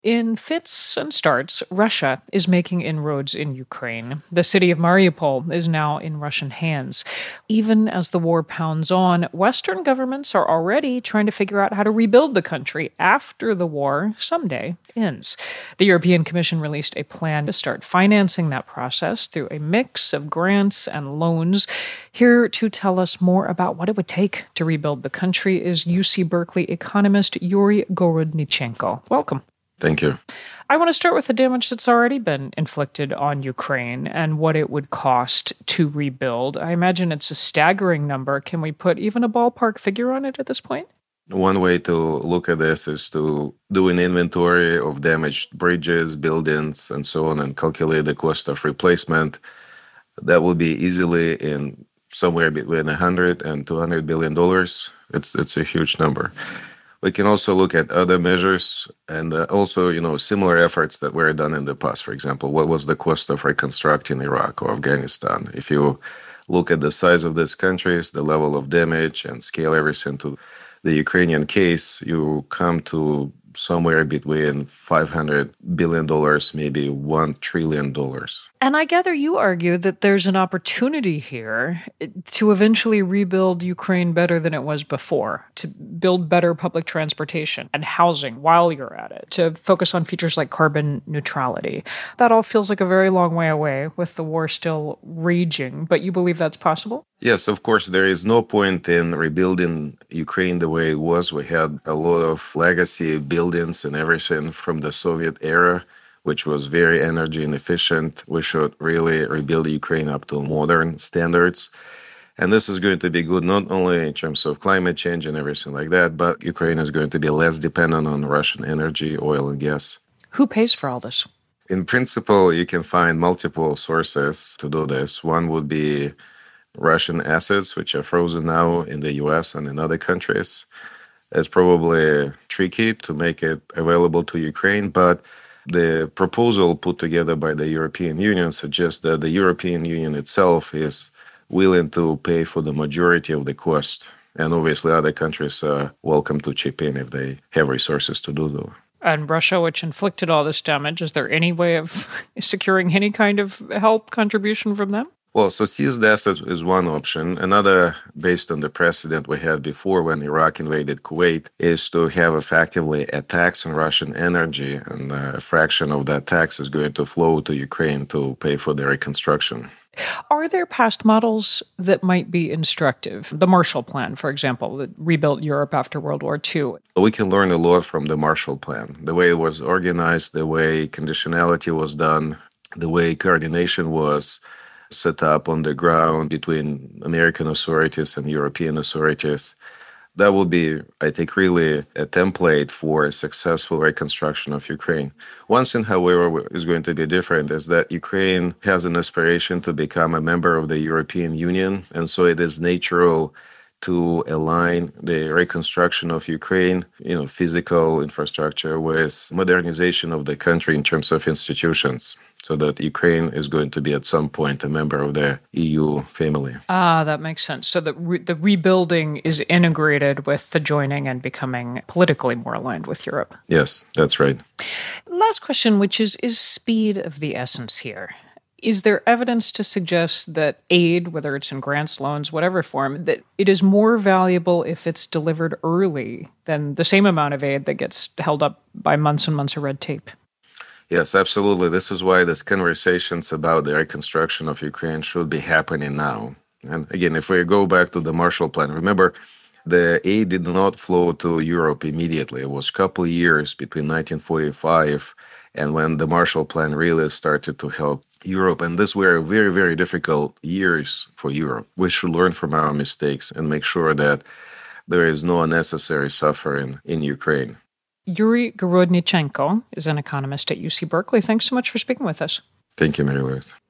In fits and starts, Russia is making inroads in Ukraine. The city of Mariupol is now in Russian hands. Even as the war pounds on, Western governments are already trying to figure out how to rebuild the country after the war someday ends. The European Commission released a plan to start financing that process through a mix of grants and loans. Here to tell us more about what it would take to rebuild the country is UC Berkeley economist Yuri Gorodnichenko. Welcome. Thank you. I want to start with the damage that's already been inflicted on Ukraine and what it would cost to rebuild. I imagine it's a staggering number. Can we put even a ballpark figure on it at this point? One way to look at this is to do an inventory of damaged bridges, buildings, and so on, and calculate the cost of replacement. That would be easily in somewhere between 100 and 200 billion dollars. It's a huge number. We can also look at other measures and also, similar efforts that were done in the past. For example, what was the cost of reconstructing Iraq or Afghanistan? If you look at the size of these countries, the level of damage, and scale everything to the Ukrainian case, you come to somewhere between $500 billion, maybe $1 trillion. And I gather you argue that there's an opportunity here to eventually rebuild Ukraine better than it was before, to build better public transportation and housing while you're at it, to focus on features like carbon neutrality. That all feels like a very long way away with the war still raging, but you believe that's possible? Yes, of course, there is no point in rebuilding Ukraine the way it was. We had a lot of legacy buildings and everything from the Soviet era, which was very energy inefficient. We should really rebuild Ukraine up to modern standards. And this is going to be good not only in terms of climate change and everything like that, but Ukraine is going to be less dependent on Russian energy, oil, and gas. Who pays for all this? In principle, you can find multiple sources to do this. One would be Russian assets, which are frozen now in the US and in other countries. It's probably tricky to make it available to Ukraine, but the proposal put together by the European Union suggests that the European Union itself is willing to pay for the majority of the cost. And obviously other countries are welcome to chip in if they have resources to do so. And Russia, which inflicted all this damage, is there any way of securing any kind of help contribution from them? Well, so seized assets is one option. Another, based on the precedent we had before when Iraq invaded Kuwait, is to have effectively a tax on Russian energy, and a fraction of that tax is going to flow to Ukraine to pay for the reconstruction. Are there past models that might be instructive? The Marshall Plan, for example, that rebuilt Europe after World War II. We can learn a lot from the Marshall Plan. The way it was organized, the way conditionality was done, the way coordination was set up on the ground between American authorities and European authorities. That would be, I think, really a template for a successful reconstruction of Ukraine. One thing, however, is going to be different is that Ukraine has an aspiration to become a member of the European Union, and so it is natural to align the reconstruction of Ukraine, physical infrastructure with modernization of the country in terms of institutions, so that Ukraine is going to be at some point a member of the EU family. That makes sense. So the rebuilding is integrated with the joining and becoming politically more aligned with Europe. Yes, that's right. Last question, which is speed of the essence here? Is there evidence to suggest that aid, whether it's in grants, loans, whatever form, that it is more valuable if it's delivered early than the same amount of aid that gets held up by months and months of red tape? Yes, absolutely. This is why these conversations about the reconstruction of Ukraine should be happening now. And again, if we go back to the Marshall Plan, remember, the aid did not flow to Europe immediately. It was a couple of years between 1945 and when the Marshall Plan really started to help Europe. And these were very, very difficult years for Europe. We should learn from our mistakes and make sure that there is no unnecessary suffering in Ukraine. Yuri Gorodnichenko is an economist at UC Berkeley. Thanks so much for speaking with us. Thank you, Mary Louise.